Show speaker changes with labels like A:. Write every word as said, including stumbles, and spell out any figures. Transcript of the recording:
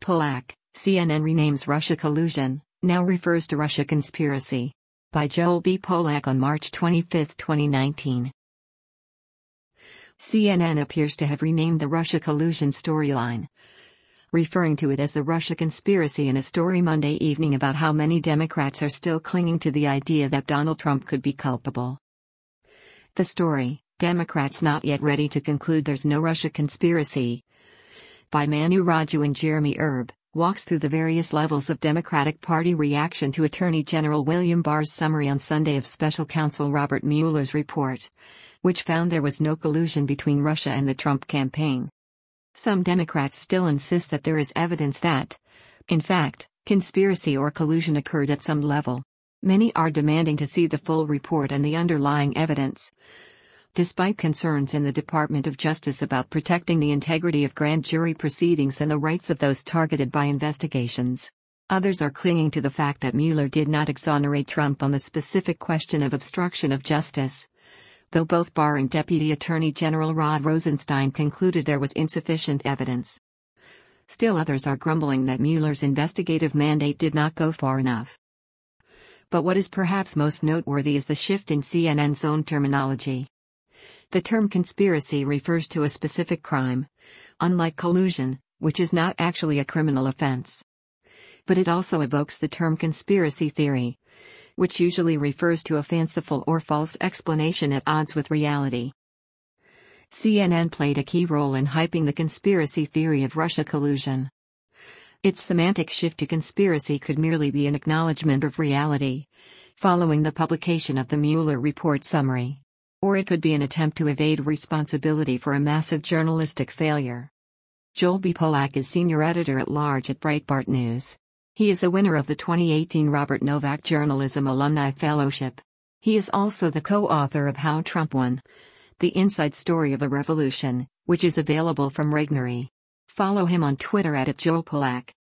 A: Polak, C N N renames Russia collusion, now refers to Russia conspiracy. By Joel B. Polak on March twenty-fifth, twenty nineteen. C N N appears to have renamed the Russia collusion storyline, referring to it as the Russia conspiracy in a story Monday evening about how many Democrats are still clinging to the idea that Donald Trump could be culpable. The story, Democrats Not Yet Ready to Conclude There's No Russia Conspiracy, by Manu Raju and Jeremy Erb, walks through the various levels of Democratic Party reaction to Attorney General William Barr's summary on Sunday of Special Counsel Robert Mueller's report, which found there was no collusion between Russia and the Trump campaign. Some Democrats still insist that there is evidence that, in fact, conspiracy or collusion occurred at some level. Many are demanding to see the full report and the underlying evidence. Despite concerns in the Department of Justice about protecting the integrity of grand jury proceedings and the rights of those targeted by investigations, others are clinging to the fact that Mueller did not exonerate Trump on the specific question of obstruction of justice, though both Barr and Deputy Attorney General Rod Rosenstein concluded there was insufficient evidence. Still others are grumbling that Mueller's investigative mandate did not go far enough. But what is perhaps most noteworthy is the shift in C N N's own terminology. The term conspiracy refers to a specific crime, unlike collusion, which is not actually a criminal offense. But it also evokes the term conspiracy theory, which usually refers to a fanciful or false explanation at odds with reality. C N N played a key role in hyping the conspiracy theory of Russia collusion. Its semantic shift to conspiracy could merely be an acknowledgement of reality, following the publication of the Mueller report summary. Or it could be an attempt to evade responsibility for a massive journalistic failure. Joel B. Polak is senior editor-at-large at Breitbart News. He is a winner of the twenty eighteen Robert Novak Journalism Alumni Fellowship. He is also the co-author of How Trump Won: The Inside Story of a Revolution, which is available from Regnery. Follow him on Twitter at Joel Polak.